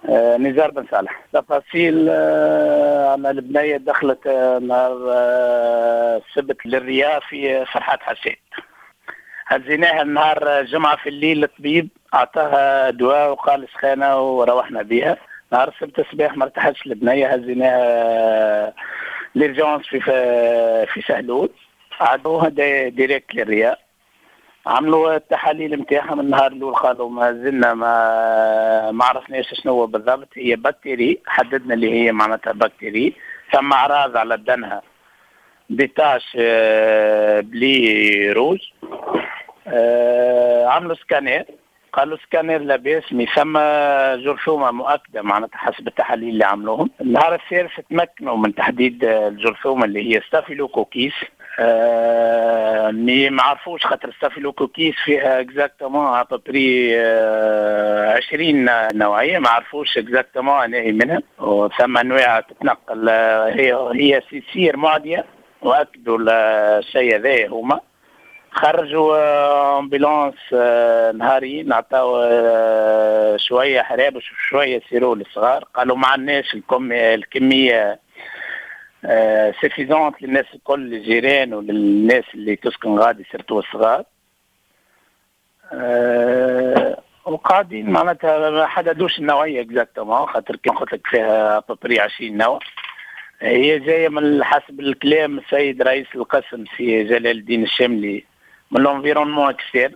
نزار بن صالح. تفاصيل أن البنية دخلت نهار السبت للرياض في فرحات حسين. هزيناها نهار جمعة في الليل، الطبيب أعطاها دواء وقال سخانة وروحنا بها. نهار السبت الصباح ما ارتاحتش البنية، هزيناها ليرجونس في سهلول، عادوها ديريكت للرياض. عملوا التحاليل نتاعهم النهار الاول، قالوا ما زلنا ما عرفناش شنو هو بالضبط. هي بكتيري، حددنا اللي هي معناتها بكتيري. ثم اعراض على بدنها ديتاش بلي روج. عملوا سكانير، قالوا سكانير لاباس، مي ثم جرثومه مؤكده معناتها حسب التحاليل اللي عملوهم. النهار الثالث تمكنوا من تحديد الجرثومه اللي هي ستافيلوكوكيس. مي ما عرفوش خاطر ستافيلوكوكيس فيها اكزاكتومون ابري 20 نوعيه، ما عرفوش اكزاكتومون انهي منها، وثم انواع تتنقل. هي سير معديه، واكدوا الشيء هذا. هما خرجوا امبولانس نهاري، نعطاو شويه حرابش وشويه سيرول الصغار. قالوا ما عندناش الكميه سيفيزونت للناس الكل، الجيران وللناس اللي تسكن غادي سيرتو الصغار. وقاعدين معناتها ما حددوش النوعيه اكزاكتومون، خاطر كي قلت لك فيها ابري 20 نوع. هي جايه من حسب الكلام السيد رئيس القسم سي جلال الدين الشاملي من الانفيرونمون اكستير.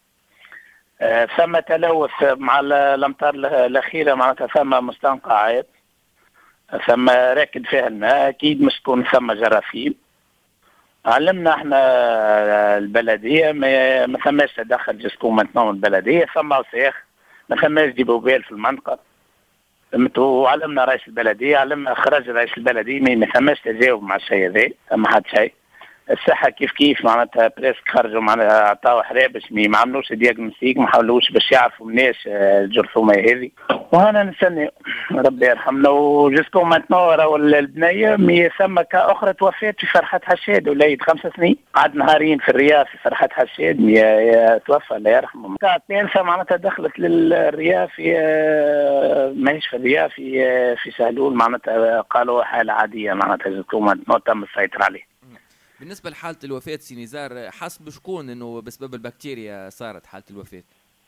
ثم تلوث مع الامطار الاخيره، معناتها ثم مستنقعات، ثم راكد فيها الماء، اكيد مش تكون ثم جراثيم. علمنا احنا البلديه ما ثماش تدخل جسكم من البلديه، ثم وساخ، ما ثماش ديبوبيل في المنطقه. وعلمنا رئيس البلديه، علمنا خرج رئيس البلديه، ما ثماش تجاوب مع الشيء هذا، ثم حد شيء. الصحه كيف معناتها بريسك خرجوا معناتها عطاو حرابش، ما عملوش دياغنوستيك، ما حاولوش باش يعرفوا الناس الجرثومه هذه. وهنا نستنى ربي يرحمنا. وجسكم ماتنو راهو البنيه مي ثم كاخرى توفات في فرحه حشاد، وليد 5 سنين قعد نهارين في الرياض في فرحه حشاد، توفى الله يرحمه. الثالثه معناتها دخلت للرياض في ماهيش في الرياض في سهلول، معناتها قالوا حاله عاديه، معناتها جسكم ماتنو تم السيطره عليه. بالنسبة لحالة الوفاة سي نزار، حسب شكون انه بسبب البكتيريا صارت حالة الوفاة؟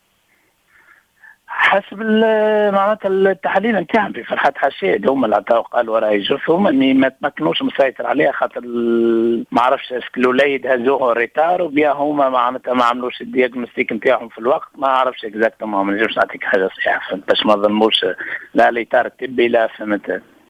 حسب معناتها التحاليل نتاعهم في فرحة حشاد، هم اللي عطاو قالوا راهي جرثومة ما تمكنوش مسيطر عليها، خاطر ما عرفش الوليد هزوه ريتار وبيا هما معناتها ما عملوش الدياغنوستيك نتاعهم في الوقت. ما عرفش اكزاكتومون، ما نجمش نعطيك حاجة صحيحة باش ما ظلموش لا ليتار الطبي لا فهمت.